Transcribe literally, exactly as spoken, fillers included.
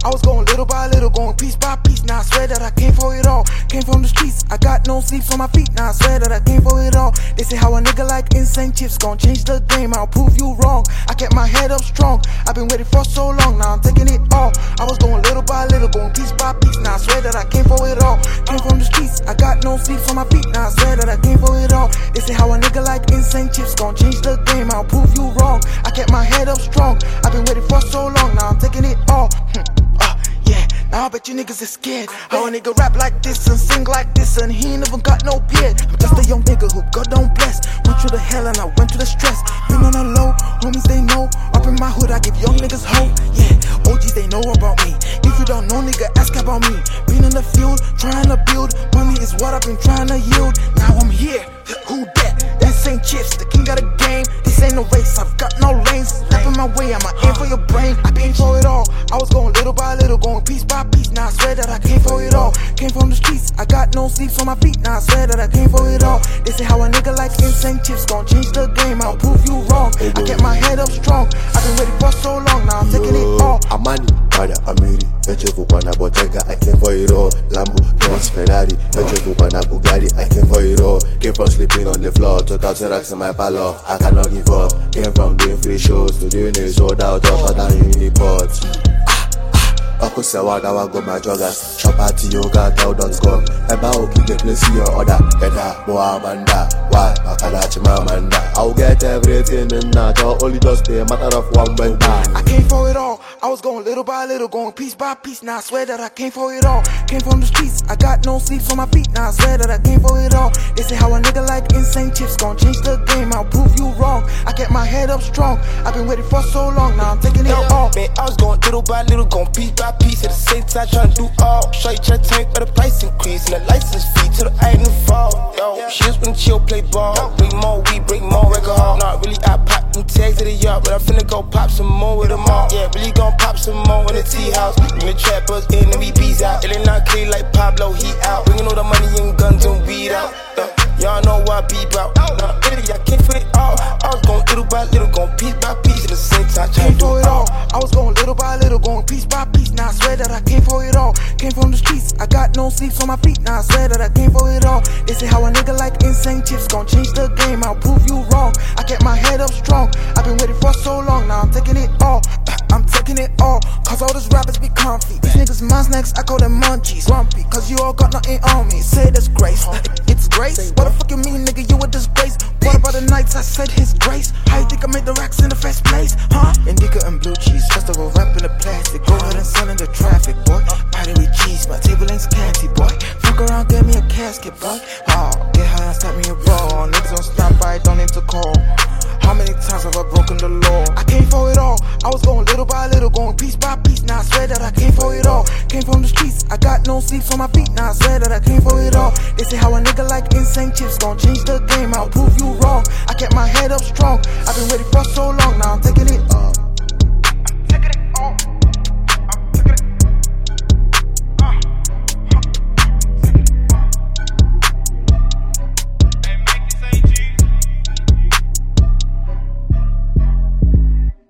I was going little by little, going piece by piece. Now I swear that I came for it all. Came from the streets, I got no sleeps on my feet. Now I swear that I came for it all. They say how a nigga like insane chips gon' change the game. I'll prove you wrong. I kept my head up strong. I've been waiting for so long, now I'm taking it all. I was going little by little, going piece by piece. Now I swear that I came for it all. Came from the streets, I got no sleeps on my feet. Now I swear that I came for it all. They say how a nigga like insane chips gon' change the game. I'll prove you wrong. I kept my head up strong. I've been waiting for so long, now I'm taking it all. uh, yeah, now I bet you niggas is scared. How a nigga rap like this and sing like this and he ain't even got no beard. I'm just a young nigga who God don't bless. Went through the hell and I went through the stress. Been on the low, homies they know. Up in my hood I give young niggas hope. Yeah, O Gs they know about me. If you don't know, nigga, ask about me. Been in the field, trying to build. Money is what I've been trying to yield. Now I'm here, who that? Insane chips, the king of the game. This ain't no race, I've got no lanes. Step in my way, I'ma aim for your brain. I came for it all. I was going little by little, going piece by piece. Now I swear that I came for it all. Came from the streets, I got no sleeps on my feet. Now I swear that I came for it all. They say how a nigga like insane chips gon' change the game. I'll prove you wrong. I kept my head up strong. I've been waiting for so long, now I'm taking it all. Amani, Pada, Amiri, Echefu Pana Bottega, I came for it all. Lambo, Benz, Ferrari, Echefu Pana Bugatti, I came for it all. Came from sleeping on the floor to thousand racks in my parlor. I cannot give up. Came from doing free shows to doing it sold out of other uniports. Oko Sewada Wago my joggers. Shop at yoga tell dot com. Eba Oki the place your order. Eda Boa Amanda. Why? Makadachi Mamanda. I'll get everything in that. Only just be a matter of one bend. I came for it all. I was going little by little, going piece by piece. Now I swear that I came for it all. Came from the streets, I got no sleeps on my feet. Now I swear that I came for it all. They say how a nigga like insane chips gon' change the game. I'll prove you wrong. I kept my head up strong. I've been waiting for so long, now I'm taking it all. Man, I was going little by little, going piece by piece. At the same time, trying to do all. Show you try to take for the price increase and the license fee till the iron fall. Yo, she just wanna chill, play ball. Bring more weed, bring more record hall. Not really, I pop them tags to the yard, but I'm finna go pop some more with them all. Yeah, really gon' pop some more in the tea house. When the trappers in, M V Ps out. It ain't not clear like Pablo, he out. Bringing all the money and guns and weed out. Uh, y'all know what I be about. Nah, really, I came for it all. I was going little by little, going piece by piece at the same time. Came for it all. I was going little by little, going piece by piece. Now I swear that I came for it all. Came from the streets, I got no sleeps on my feet. Now I swear that I came for it all. They say how a nigga like insane chips gon' change the game. I'll prove you wrong. I kept my head up strong. I've been waiting for so long, now I'm taking it all. I'm taking it all, cause all these rappers be comfy. These niggas my snacks, I call them munchies. Grumpy, cause you all got nothing on me. Say disgrace, it's grace. What the fuck you mean, nigga, you a disgrace. What about the nights I said his grace? How you think I made the racks in the first place, huh? Indica and blue cheese, just a wrap in the plastic. Go ahead and sell in the traffic, boy. Party with cheese, my table ain't scanty, boy. Fuck around, get me a casket, boy. Oh, get high and stop me a roll. Niggas on standby, don't need to call. How many times have I broken the law? I came for it all. I was going little by little, going piece by piece. Now I swear that I came for it all. Came from the streets, I got no sleeps on my feet. Now I swear that I came for it all. They say how a nigga like insane chips gon' change the game. I'll prove you wrong. I kept my head up strong. I've been waiting for so long, now I'm taking it up.